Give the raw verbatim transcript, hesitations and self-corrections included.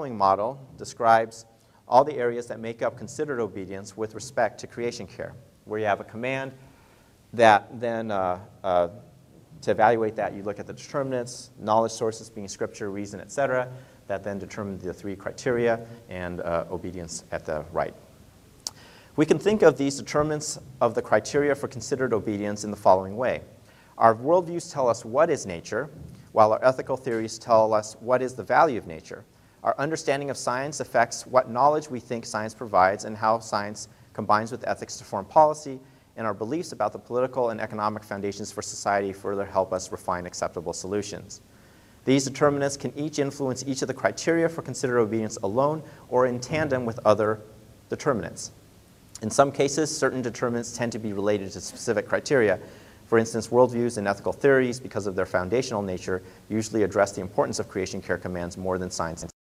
following model describes all the areas that make up considered obedience with respect to creation care, where you have a command that then, uh, uh, to evaluate that, you look at the determinants, knowledge sources being scripture, reason, et cetera, that then determine the three criteria and uh, obedience at the right. We can think of these determinants of the criteria for considered obedience in the following way. Our worldviews tell us what is nature, while our ethical theories tell us what is the value of nature. Our understanding of science affects what knowledge we think science provides and how science combines with ethics to form policy, and our beliefs about the political and economic foundations for society further help us refine acceptable solutions. These determinants can each influence each of the criteria for considered obedience alone or in tandem with other determinants. In some cases, certain determinants tend to be related to specific criteria. For instance, worldviews and ethical theories, because of their foundational nature, usually address the importance of creation care commands more than science.